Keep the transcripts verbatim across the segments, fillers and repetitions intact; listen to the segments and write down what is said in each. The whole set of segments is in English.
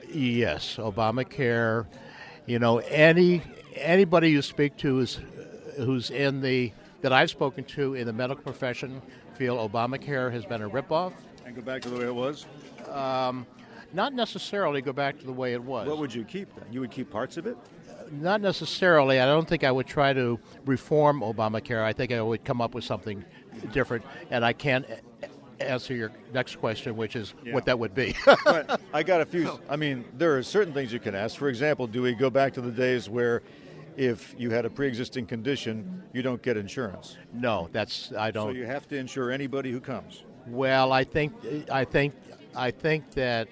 Yes, Obamacare. You know, any anybody you speak to is who's in the that I've spoken to in the medical profession feel Obamacare has been a ripoff. And go back to the way it was? Um, not necessarily go back to the way it was. What would you keep then? You would keep parts of it? Not necessarily. I don't think I would try to reform Obamacare. I think I would come up with something different, and I can't answer your next question, which is Yeah. what that would be. But I got a few. I mean, there are certain things you can ask. For example, do we go back to the days where if you had a pre-existing condition, you don't get insurance? No, that's I don't. So you have to insure anybody who comes. Well, I think I think I think that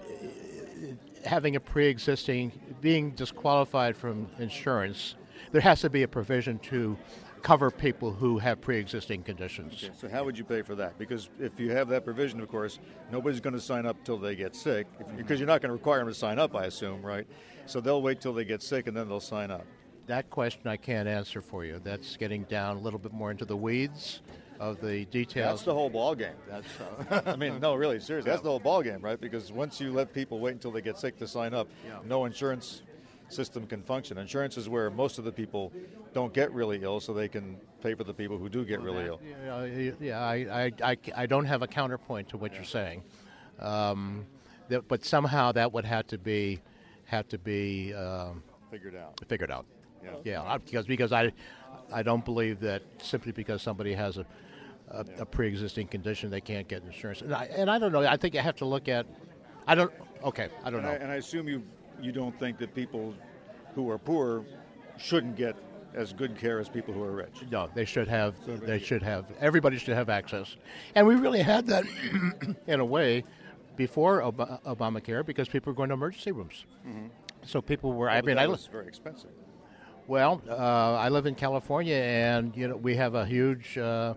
having a pre-existing, being disqualified from insurance, there has to be a provision to cover people who have pre-existing conditions. Okay, so how would you pay for that? Because if you have that provision, of course, nobody's going to sign up till they get sick, if, because you're not going to require them to sign up, I assume, right? So they'll wait till they get sick and then they'll sign up. That question I can't answer for you. That's getting down a little bit more into the weeds of the details. That's the whole ball game. That's, uh, I mean, no, really, seriously, that's the whole ball game, right? Because once you let people wait until they get sick to sign up, Yeah. no insurance system can function. Insurance is where most of the people don't get really ill, so they can pay for the people who do get really ill. Yeah, yeah I, I, I, I don't have a counterpoint to what you're saying, um, that, but somehow that would have to be have to be um, Figured out. figured out. Yeah. Yeah, I- because because I I don't believe that simply because somebody has a a, a pre-existing condition they can't get insurance. And I, and I don't know. I think you have to look at. I don't. Okay, I don't And know. I, and I assume you you don't think that people who are poor shouldn't get as good care as people who are rich. No, they should have. They should have. Everybody should have access, and we really had that in a way before Ob- Obamacare because people were going to emergency rooms. Mm-hmm. So people were. Yeah, I but mean, that I was very expensive. well, uh, I live in California, and you know we have a huge uh,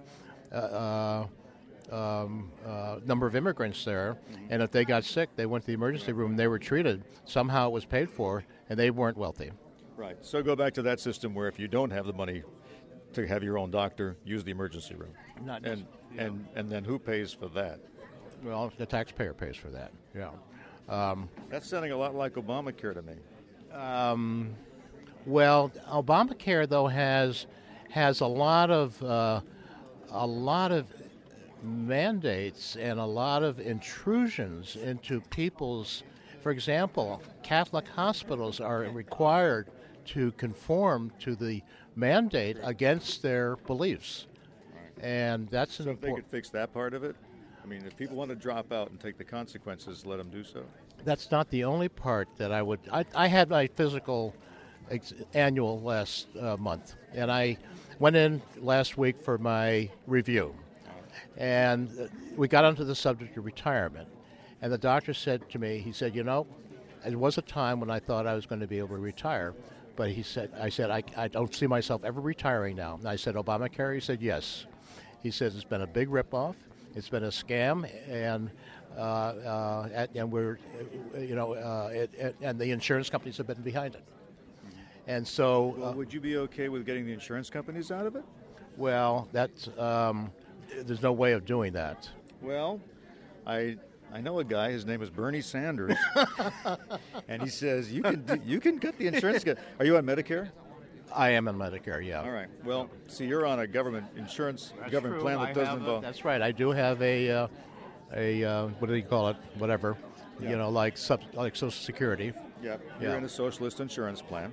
uh, um, uh, number of immigrants there, Mm-hmm. and if they got sick, they went to the emergency room. They were treated. Somehow it was paid for, and they weren't wealthy. Right. So go back to that system where if you don't have the money to have your own doctor, use the emergency room. Not and and and then who pays for that? Well, the taxpayer pays for that. Yeah. Um, That's sounding a lot like Obamacare to me. Um, well, Obamacare though has has a lot of uh, a lot of mandates and a lot of intrusions into people's. For example, Catholic hospitals are required to conform to the mandate against their beliefs, and that's an So if they important. could fix that part of it, I mean, if people want to drop out and take the consequences, let them do so. That's not the only part that I would. I, I had my physical ex- annual last uh, month, and I went in last week for my review, and uh, we got onto the subject of retirement, and the doctor said to me, he said, you know, it was a time when I thought I was going to be able to retire, but he said, I said, I, I don't see myself ever retiring now. And I said, Obamacare? He said, yes. He says it's been a big ripoff. It's been a scam, and uh, uh, and we're, uh, you know, uh, it, it, and the insurance companies have been behind it. And so, Well, uh, would you be okay with getting the insurance companies out of it? well, that's um, there's no way of doing that. Well, I I know a guy. His name is Bernie Sanders, and he says you can do, you can get the insurance. co- Are you on Medicare? I am on Medicare, yeah. All right. Well, see, you're on a government insurance government plan that I doesn't have a- involve. That's right. I do have a uh, a uh, what do you call it? Whatever, Yeah. you know, like sub, like Social Security. Yeah, you're Yeah. in a socialist insurance plan.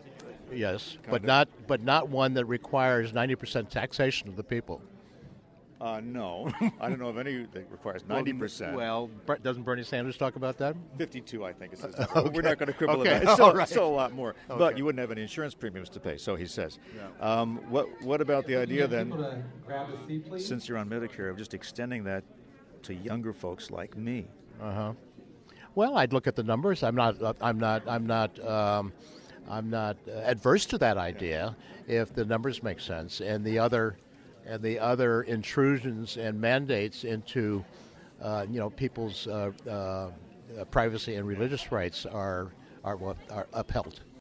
Yes, but Kinda. not but not one that requires ninety percent taxation of the people. Uh, no, I don't know of any that requires ninety percent. Well, Ber- doesn't Bernie Sanders talk about that? fifty-two, I think it says. Okay. We're not going to quibble Okay, about it. It's still, all right. still a lot more. But Okay. you wouldn't have any insurance premiums to pay, so he says. Um, what What about the idea then, People to grab a seat, please. since you're on Medicare, of just extending that to younger folks like me? Uh huh. Well, I'd look at the numbers. I'm not. uh, I'm not. I'm not. Um, I'm not uh, adverse to that idea if the numbers make sense and the other and the other intrusions and mandates into uh, you know people's uh, uh, privacy and religious rights are are, what- are upheld.